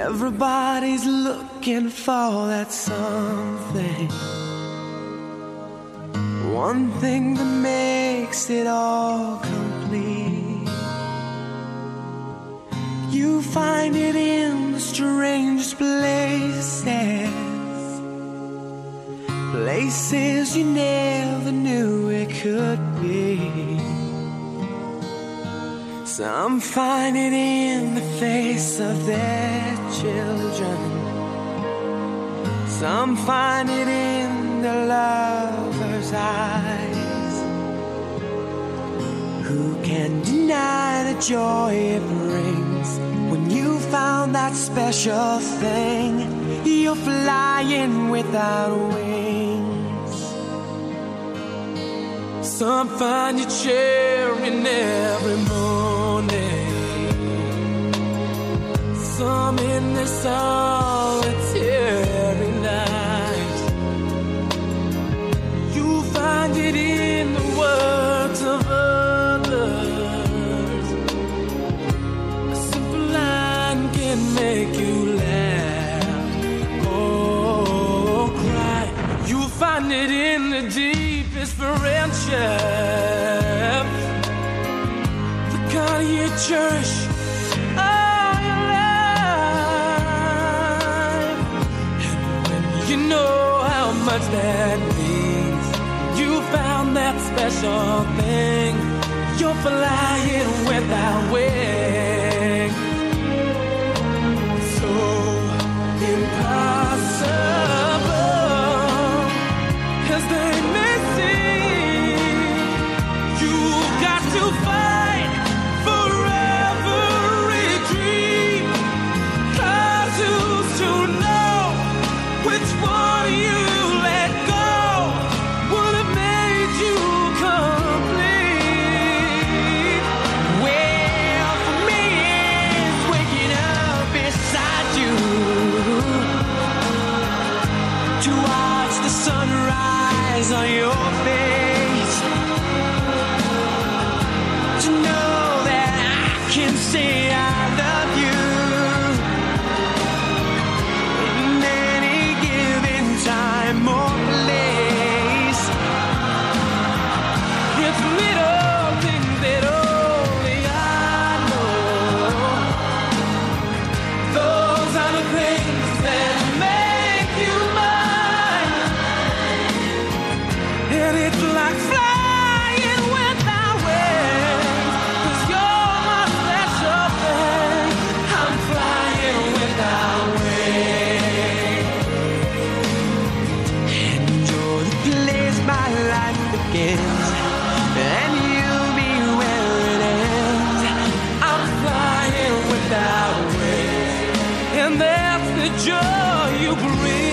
Everybody's looking for that something, one thing that makes it all complete. You find it in the strangest places, places you never knew it could be. Some find it in the face of their children, some find it in the lover's eyes. Who can deny the joy it brings when you found that special thing? You're flying without wings. Some find you cheering every morning, some in the solitary night. You find it in the words of others. A simple line can make you laugh or cry. You find it in the deepest friendship, the kind you cherish all your life. And when you know how much that means, you found that special thing. You're flying without wings. So impossible as they may seem, you got to fight for every dream. 'Cause who's to know which one you let go would have made you complete? Well, for me, it's waking up beside you to watch the sunrise on your face, to know that I can say I love you in any given time or place. It's little things that only I know. Those are the things that make you mine. And it's like flying without wings, 'cause you're my special thing. I'm flying without wings. And you're the place my life begins, and you'll be where it ends. I'm flying without wings, and that's the joy you bring.